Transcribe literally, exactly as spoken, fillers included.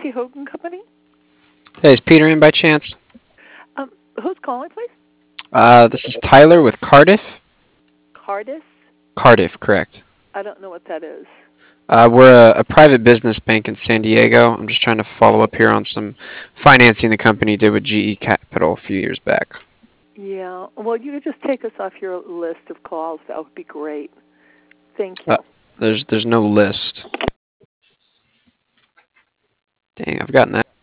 T. Hogan Company. Hey, is Peter in by chance? Um, who's calling, please? Uh, this is Tyler with Cardiff. Cardiff? Cardiff, correct. I don't know what that is. Uh, we're a, a private business bank in San Diego. I'm just trying to follow up here on some financing the company did with G E Capital a few years back. Yeah. Well, you could just take us off your list of calls. That would be great. Thank you. Uh, there's there's no list. Dang, I've gotten that.